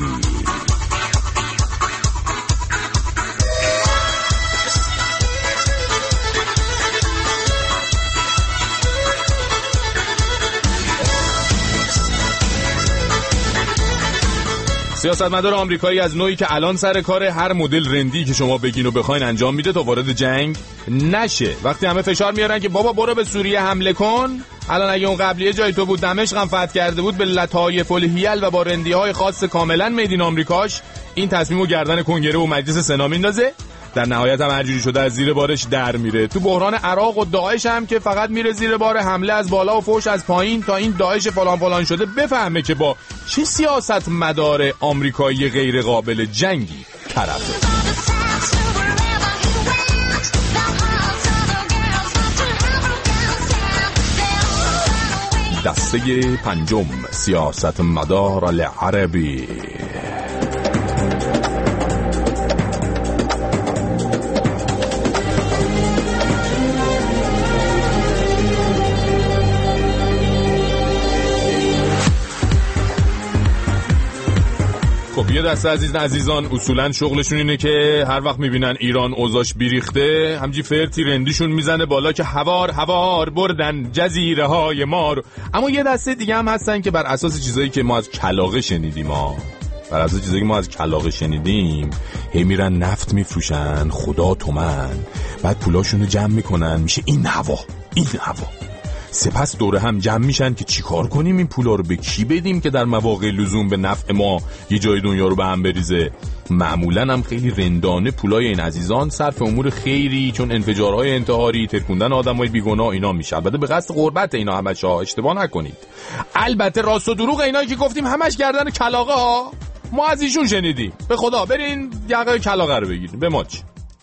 سیاستمدار آمریکایی از نوعی که الان سر کار، هر مدل رندی که شما بگین و بخواین انجام میده تا وارد جنگ نشه. وقتی همه فشار میارن که بابا برو به سوریه حمله کن، الان اگه اون قبلیه جای تو بود دمشق هم فتح کرده بود به لطایف الحیل و با رندی‌های خاص کاملا میدین آمریکاش، این تصمیمو گردن کنگره و مجلس سنا میندازه، در نهایت هم هرجوری شده از زیر بارش در میره. تو بحران عراق و داعش هم که فقط میره زیر بار، حمله از بالا و فوش از پایین تا این داعش فلان فلان شده بفهمه که با چه سیاستمدار آمریکایی غیر قابل جنگی طرفه. دسته پنجم، سیاستمدار العربی. خب یه دسته عزیزان اصولا شغلشون اینه که هر وقت میبینن ایران اوضاعش بیریخته همجی فرتی رندیشون میزنه بالا که هوار بردن جزیره های ما رو. اما یه دسته دیگه هم هستن که بر اساس چیزایی که ما از کلاغه شنیدیم هی میرن نفت میفروشن، خدا تومن، بعد پولاشونو جمع میکنن، میشه این هوا. سپس دوره هم جمع میشن که چیکار کنیم، این پولا رو به کی بدیم که در مواقع لزوم به نفع ما یه جای دنیا رو به هم بریزه. معمولا هم خیلی رندانه پولای این عزیزان صرف امور خیری، چون انفجارهای انتحاری، ترکوندن آدمای بیگناه اینا میشه. البته به قصد غربت اینا همش ها، اشتباه نکنید. البته راست و دروغ اینایی که گفتیم همش گردن کلاغه ها، ما از ایشون شنیدیم. به خدا برین یقه کلاغه رو بگیرین، به ما چی؟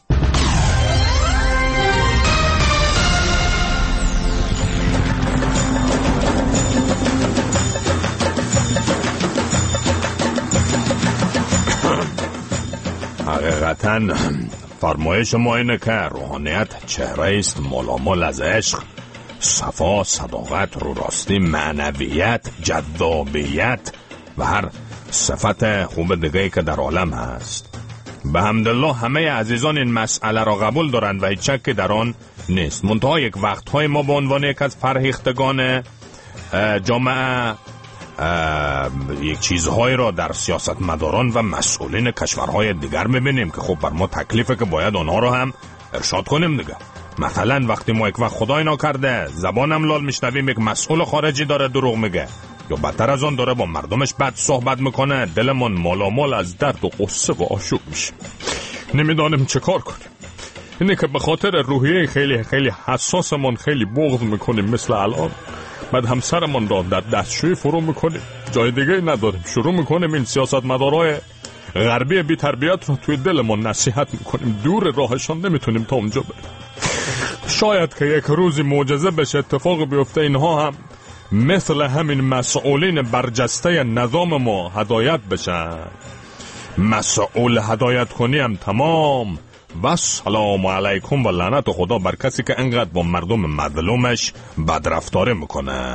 حقیقتاً فرمایش ما اینه که روحانیت چهره است ملامل از عشق، صفا، صداقت، رو راستی، معنویت، جذابیت و هر صفت خوب دیگه‌ای که در عالم هست. به حمدالله همه عزیزان این مسئله را قبول دارند و هیچ شکی در آن نیست. منتها یک وقت‌های ما به عنوان یک از فرهیختگان جامعه یک چیزهایی را در سیاستمداران و مسئولین کشورهای دیگر می‌بینیم که خب بر ما تکلیفه که باید آنها را هم ارشاد کنیم دیگه. مثلا وقتی ما یک وقت خدای ناکرده زبانم لال میشنویم یک مسئول خارجی داره دروغ میگه یا بدتر از آن داره با مردمش بد صحبت میکنه، دلمون مالامال از درد و غصه و آشوب میشه، نمیدانیم چه کار کنیم. اینه که به خاطر روحیه خیلی خیلی حساسمون خیلی بغض میکنیم مثل الان، بعد همسرمون را در دستشویی فرو میکنیم، جای دیگه نداریم، شروع میکنیم این سیاستمدارای غربی بی تربیت رو توی دلمون نصیحت میکنیم، دور راهشان نمیتونیم تا اونجا بریم. شاید که یک روزی معجزه بشه، اتفاق بیفته اینها هم مثل همین مسئولین برجسته نظام ما هدایت بشن. مسئول هدایت کنی هم تمام و سلام علیکم و لعنت خدا بر کسی که انقدر با مردم مظلومش بدرفتاری میکنه.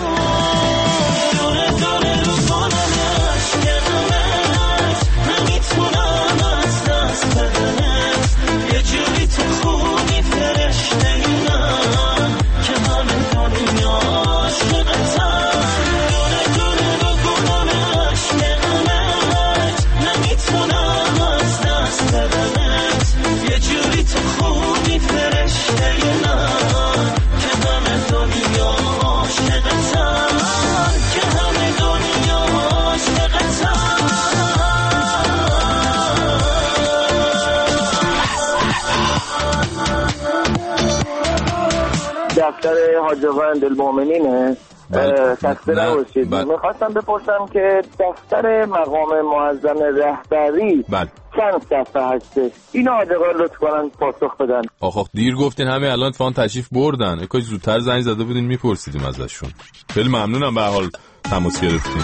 دفتر حاج آقا امیرالمؤمنینه. دفتر باشید. میخواستم بپرسم که دفتر مقام معظم رهبری چند صفحه هسته؟ اینو حاج آقا لطف کنن پاسخ بدن. آخ دیر گفتین، همه الان فان تشریف بردن، کاش زودتر زنگ زده بودین میپرسیدیم ازشون. خیلی ممنونم به حال تماس گرفتین.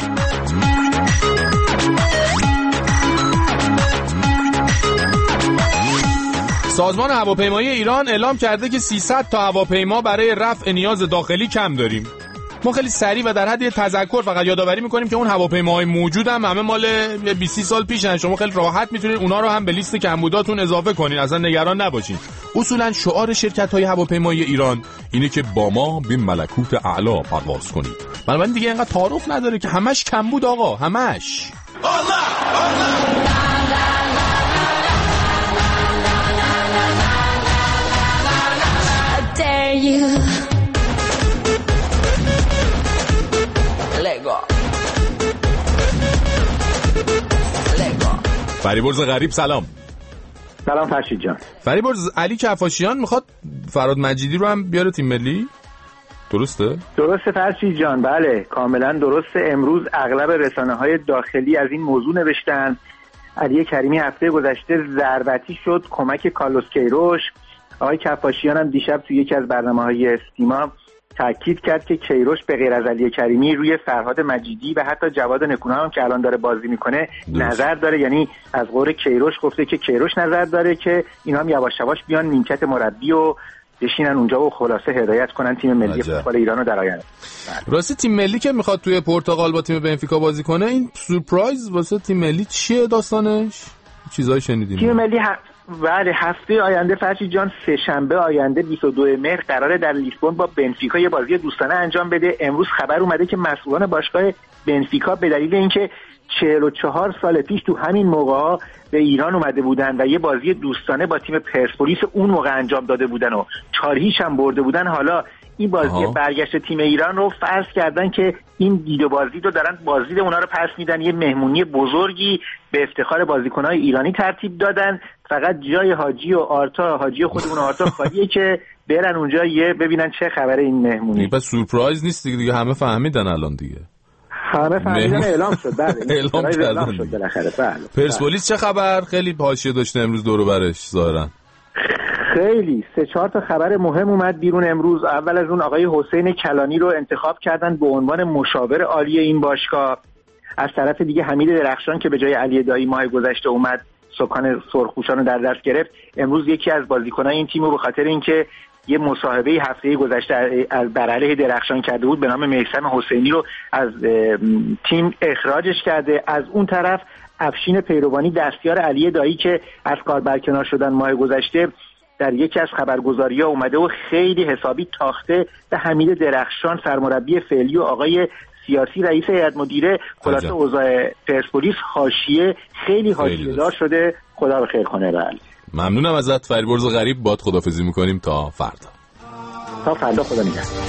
سازمان هواپیمایی ایران اعلام کرده که 300 تا هواپیما برای رفع نیاز داخلی کم داریم. ما خیلی سریع و در حد تذکر فقط یادآوری میکنیم که اون هواپیماهای موجود هم همه مال 20 سال پیشن. شما خیلی راحت میتونید اونا رو هم به لیست کمبوداتون اضافه کنین، اصلا نگران نباشین. اصولا شعار شرکت‌های هواپیمایی ایران اینه که با ما به ملکوت اعلی پرواز کنید. بنابراین دیگه اینقدر تعارف نداره که همش کمبود آقا، همش. فریبرز غریب سلام. سلام فرشید جان. فریبرز علی کفاشیان میخواد فراد مجیدی رو هم بیاره تیم ملی، درسته؟ درسته فرشید جان، بله کاملا درسته. امروز اغلب رسانه‌های داخلی از این موضوع نوشتن. علی کریمی هفته گذشته ضربتی شد کمک کارلوس کیروش. آقای کفاشیان هم دیشب توی یکی از برنامه‌های استیما تاکید کرد که کیروش به غیر از علی کریمی روی فرهاد مجیدی و حتی جواد نکونام هم که الان داره بازی میکنه نظر داره. یعنی از قول کیروش گفته که کیروش نظر داره که اینا هم یواش یواش بیان نیمکت مربی و بشینن اونجا و خلاصه هدایت کنن تیم ملی فوتبال ایران رو در آینده. راستی تیم ملی که میخواد توی پرتغال با تیم بنفیکا بازی کنه، این سورپرایز واسه تیم ملی چیه داستانش؟ چیزایی شنیدیم؟ تیم ملی بله هفته آینده فرشید جان، سه شنبه آینده 22 مهر قراره در لیسبون با بنفیکا یه بازی دوستانه انجام بده. امروز خبر اومده که مسئولان باشگاه بنفیکا به دلیل اینکه 44 سال پیش تو همین موقع به ایران اومده بودن و یه بازی دوستانه با تیم پرسپولیس اون موقع انجام داده بودن و 4-0 هم برده بودن، حالا این بازی برگشت تیم ایران رو فرض کردن که این دید و بازدید رو دارن، بازدید اونا رو پس میدن. یه مهمونی بزرگی به افتخار بازیکن‌های ایرانی ترتیب دادن. فقط جای حاجی و آرتا، حاجی خودمون آرتا خالیه که برن اونجا یه ببینن چه خبره این مهمونی. پس سورپرایز نیست دیگه، همه فهمیدن الان دیگه. همه فهمیدن، اعلام شد. بله اعلام شد بالاخره. بله. پرسپولیس چه خبر؟ خیلی حاشیه داشته امروز دور و برش ظاهرا. خیلی 3-4 تا خبر مهم اومد بیرون امروز. اول از اون آقای حسین کلانی رو انتخاب کردن به عنوان مشاور عالی این باشگاه. از طرف دیگه حمید درخشان که به جای علی دایی ماه گذشته اومد سکان سرخپوشان رو در دست گرفت، امروز یکی از بازیکنان این تیم رو به خاطر اینکه یه مصاحبه هفته گذشته از بر علیه درخشان کرده بود به نام میثم حسینی رو از تیم اخراجش کرده. از اون طرف افشین پیروانی دستیار علی دایی که از کار برکنار شدن ماه گذشته در یکی از خبرگزاری‌ها اومده و خیلی حسابی تاخته به حمید درخشان سرمربی فعلی و آقای سیاسی رئیس هیئت مدیره. خلاصه اوضاع پرسپولیس حاشیه خیلی حاشیه‌دار شده. خدا به خیر کنه. بله ممنونم ازت فریبرز غریب. باد خداحافظی می‌کنیم تا فردا. خدا نگهدار.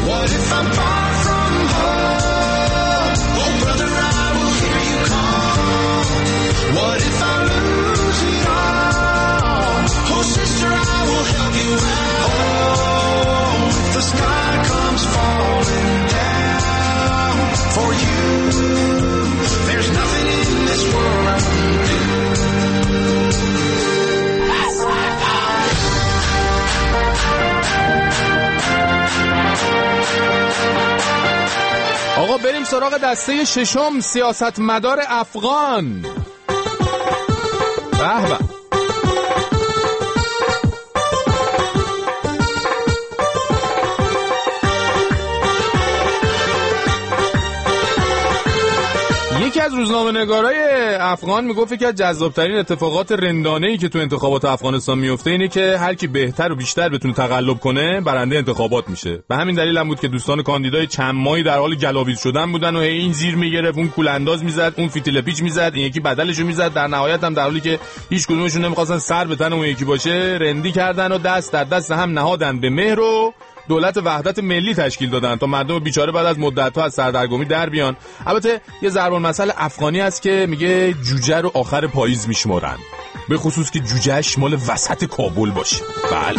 What if I lose it all? Oh sister, I will help you out. Oh, if the sky comes falling down for you, there's nothing in this world I won't do. That's my God. آقا بریم سراغ دسته ششم، سیاستمدار افغان. به به. یکی از روزنامه‌نگارای افغان میگفت که از جذاب‌ترین اتفاقات رندانه‌ای که تو انتخابات افغانستان میفته اینه که هر کی بهتر و بیشتر بتونه تقلب کنه برنده انتخابات میشه. به همین دلیل هم بود که دوستان کاندیدای چند ماهی در حال گلاویز شدن بودن و این زیر میگرفت، اون کولانداز میزد، اون فیتیل پیچ میزد، این یکی بدلشو میزد. در نهایت هم در حالی که هیچ کدومشون نمیخواستن سر به تن اون یکی باشه، رندی کردن و دست در دست هم نهادن به مهر و دولت وحدت ملی تشکیل دادن تا مردم بیچاره بعد از مدت‌ها از سردرگمی در بیان. البته یه ضرب المثل افغانی هست که میگه جوجه رو آخر پاییز میشمارن، به خصوص که جوجهش مال وسط کابل باشه. بله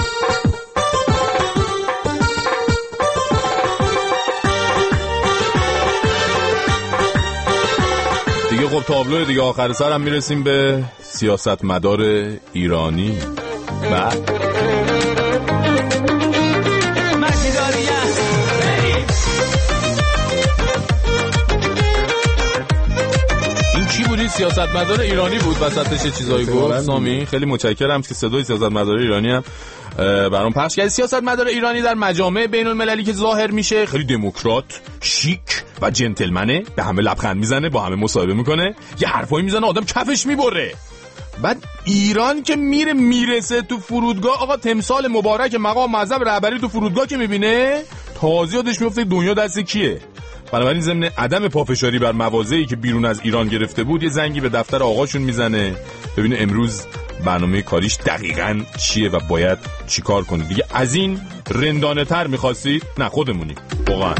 دیگه خب تابلو دیگه آخر سر هم میرسیم به سیاستمدار ایرانی. بله سیاستمدار ایرانی بود، وسطش چیزایی گفت. سامی خیلی متشکرم که صدای سیاستمدار ایرانی هم برام پخش کردی. سیاستمدار ایرانی در مجامع بین المللی که ظاهر میشه خیلی دموکرات، شیک و جنتلمنه، به همه لبخند میزنه، با همه مصاحبه میکنه، یه حرفایی میزنه آدم کفش میبره. بعد ایران که میرسه تو فرودگاه، آقا تمثال مبارک مقام معظم رهبری تو فرودگاه که میبینه تازه یادش میفته دنیا دست کیه. بنابراین ضمن عدم پافشاری بر مواضعی که بیرون از ایران گرفته بود، یه زنگی به دفتر آقاشون میزنه ببینه امروز برنامه کاریش دقیقاً چیه و باید چی کار کنه. دیگه از این رندانه تر میخواستید؟ نه خودمونیم واقعا.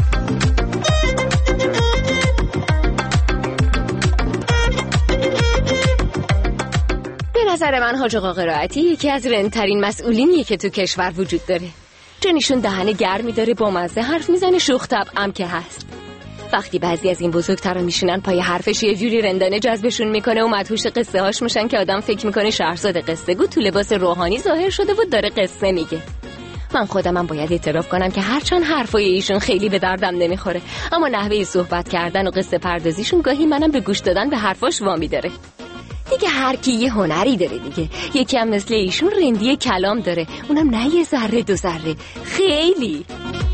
به نظر من حاج آقا قرائتی یکی از رندترین مسئولینیه که تو کشور وجود داره. جنیشون دهنه گرمی داره، با مزه حرف میزنه، شوخ طبعم که هست. وقتی بعضی از این بزرگترا میشینن پای حرفش یه جوری رندانه جذبشون میکنه و مدهوش قصه هاش میشن که آدم فکر میکنه شهرزاد قصه گو تو لباس روحانی ظاهر شده بود داره قصه میگه. من خودمم باید اعتراف کنم که هرچند حرفای ایشون خیلی به دردم نمیخوره، اما نحوه صحبت کردن و قصه پردازیشون گاهی منم به گوش دادن به حرفاش وامی داره. دیگه هر کی یه هنری داره دیگه. یکی هم مثل ایشون رندی کلام داره، اونم نه یه ذره دو ذره، خیلی.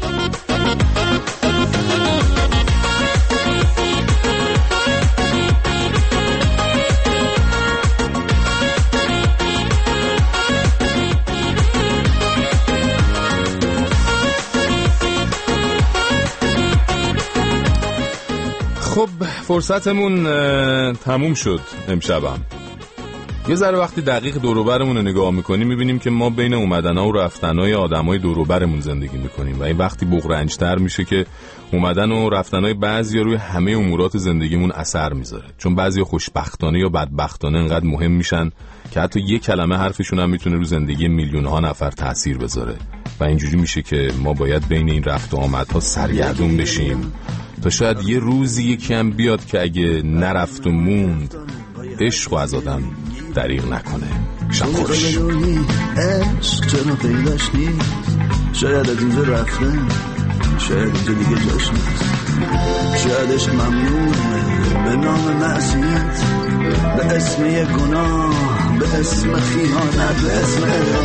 خب فرصتمون تموم شد امشبم. یه ذره وقتی دقیق دوروبرمون رو نگاه میکنیم میبینیم که ما بین اومدن‌ها و رفتن‌های آدمای دوروبرمون زندگی میکنیم و این وقتی بغرنج‌تر میشه که اومدن و رفتن‌های بعضیا روی همه امورات زندگیمون اثر میذاره، چون بعضیا خوشبختانه یا بدبختانه انقدر مهم میشن که حتی یک کلمه حرفشون هم میتونه رو زندگی میلیون‌ها نفر تأثیر بذاره و اینجوری میشه که ما باید بین این رفت و آمدها سرگردون بشیم تا شاید یه روزی یکی هم بیاد که اگه نرفت و موند عشق از آدم دریغ نکنه. شب خوش. عشق چرا پیداش نیست، شاید از اینجا رفتن، شاید اینجا دیگه جاش نیست، شاید عشق ممنونه به نام معصیت، به اسم یه گناه، به اسم خیانت، به اسم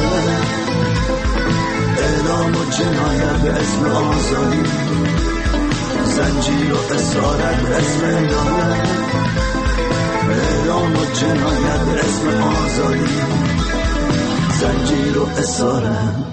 اعدام و جنایت، به اسم آزادی، زنجیر و اسارت، به اسم اعدام و جنایت، به اسم آزادی، زنجیر و اسارم.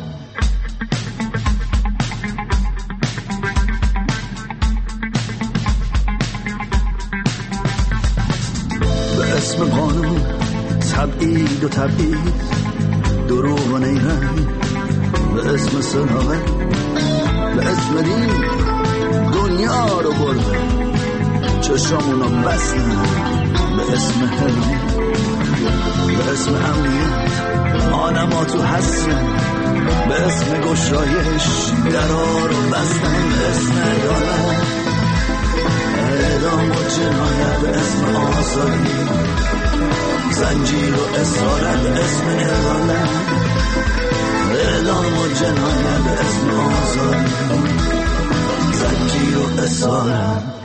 به اسم قانون تبعید و تبعید، دروغ و نیرنگ به اسم صداقت، به اسم دین دنیا رو بردن، چشامونو بستن به اسم حرمی، به اسم امنیت آدما تو حسرن، به اسم گشایش درها رو بستن، به اسم عدالت اعدام و جنایت، به اسم آزادی زنجیر و اسارت، به اسم عدالت اعدام و جنایت، به اسم آزادی زنجیر و اسارت.